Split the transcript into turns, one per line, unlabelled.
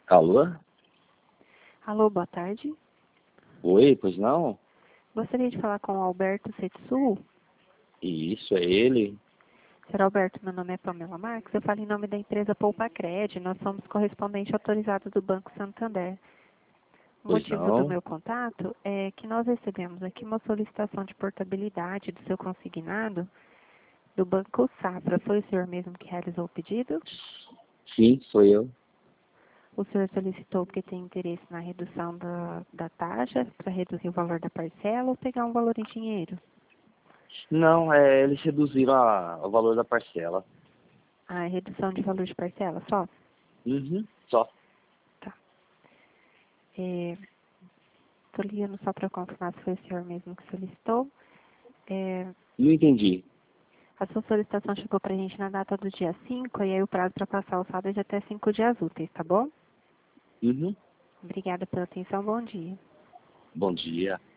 Alô?
Alô, boa tarde.
Oi, pois não?
Gostaria de falar com o Alberto Setsu.
Isso, é ele?
Senhor Alberto, meu nome é Pamela Marques. Eu falo em nome da empresa Poupacred. Nós somos correspondente autorizado do Banco Santander. O
Pois
motivo do
não?
meu contato é que nós recebemos aqui uma solicitação de portabilidade do seu consignado do Banco Safra. Foi o senhor mesmo que realizou o pedido?
Sim, sou eu.
O senhor solicitou porque tem interesse na redução da taxa para reduzir o valor da parcela ou pegar um valor em dinheiro?
Não, eles reduziram o valor da parcela.
A redução de valor de parcela só?
Uhum, só.
Tá. Estou ligando só para confirmar se foi o senhor mesmo que solicitou. É,
Não entendi.
a sua solicitação chegou para a gente na data do dia 5 e aí o prazo para passar o saldo é de até 5 dias úteis, tá bom?
Uhum.
Obrigada pela atenção, bom dia.
Bom dia.